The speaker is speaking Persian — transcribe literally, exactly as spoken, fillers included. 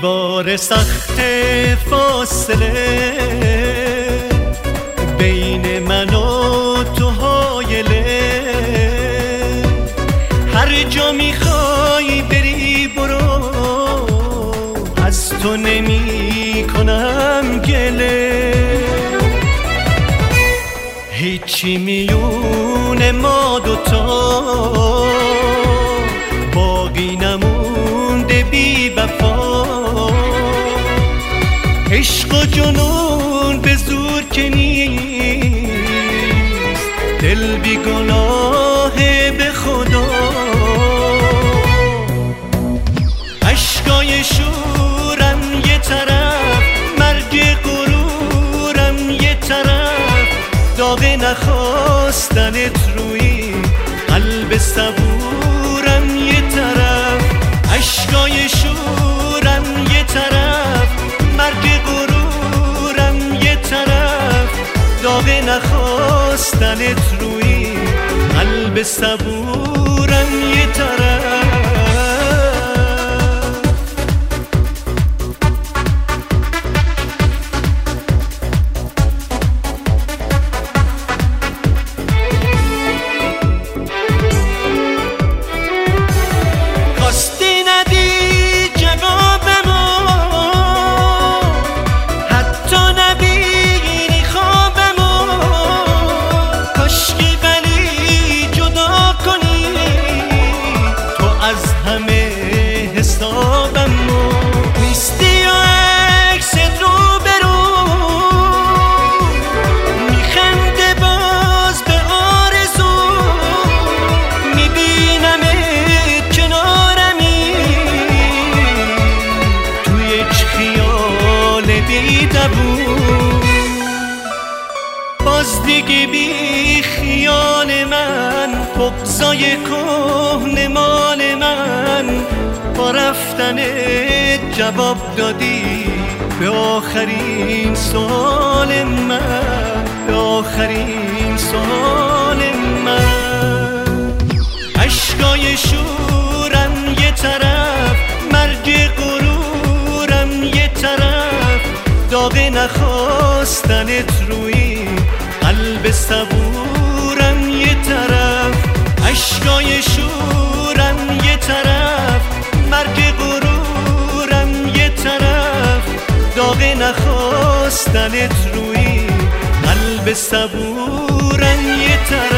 دیوار سخت فاصله بین من و تو هایله، هر جا میخوای بری برو، از تو نمی کنم گله. هیچی میون ما دوتا باقی نمونده بی وفا، عشق و جنون به زور که نیست، دل بی گناه به خدا. اشکای شورم یه طرف، مرگ غرورم یه طرف، داغ نخواستنت روی قلب صبورم یه طرف. اشکای شورم یه طرف، مرگ غرورم یه طرف، داغ نخواستنت روی قلب صبورم یه طرف. باز دیگه بی خیال من، بغضای کهنه مال من، با رفتن جواب دادی به آخرین سوال من، به آخرین سوال من. اشکای شورم یه طرف، مرگ غرورم یه طرف، داغ نخواستنت روی قلب صبورم یه طرف. اشکای شورم یه طرف، مرگ غرورم یه طرف، داغ نخواستنت روی قلب صبورم یه طرف.